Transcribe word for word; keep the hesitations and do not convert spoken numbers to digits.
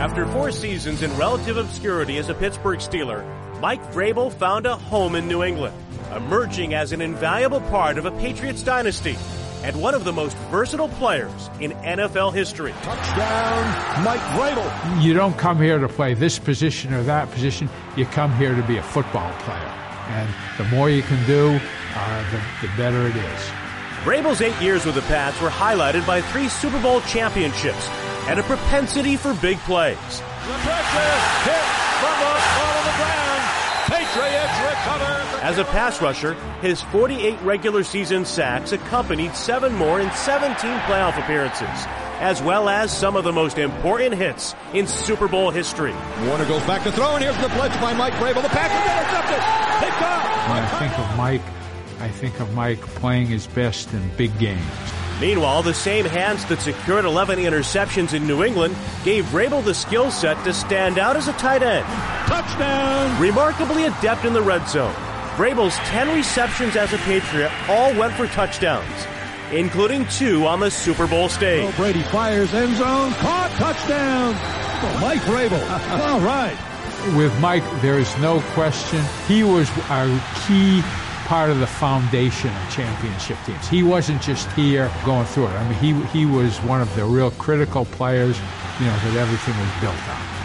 After four seasons in relative obscurity as a Pittsburgh Steeler, Mike Vrabel found a home in New England, emerging as an invaluable part of a Patriots dynasty and one of the most versatile players in N F L history. Touchdown, Mike Vrabel. You don't come here to play this position or that position. You come here to be a football player. And the more you can do, uh, the, the better it is. Vrabel's eight years with the Pats were highlighted by three Super Bowl championships and a propensity for big plays. The pressure hit from the ball of the ground. Patriots recover. As a pass rusher, his forty-eight regular season sacks accompanied seven more in seventeen playoff appearances, as well as some of the most important hits in Super Bowl history. Warner goes back to throw, and here's the blitz by Mike Vrabel. The pass is intercepted. Picked off. When I think of Mike, I think of Mike playing his best in big games. Meanwhile, the same hands that secured eleven interceptions in New England gave Vrabel the skill set to stand out as a tight end. Touchdown! Remarkably adept in the red zone, Vrabel's ten receptions as a Patriot all went for touchdowns, including two on the Super Bowl stage. Oh, Brady fires, end zone, caught, touchdown! Oh, Mike Vrabel. All right. With Mike, there is no question. He was our key part of the foundation of championship teams. He wasn't just here going through it. I mean, he he was one of the real critical players, you know, that everything was built on.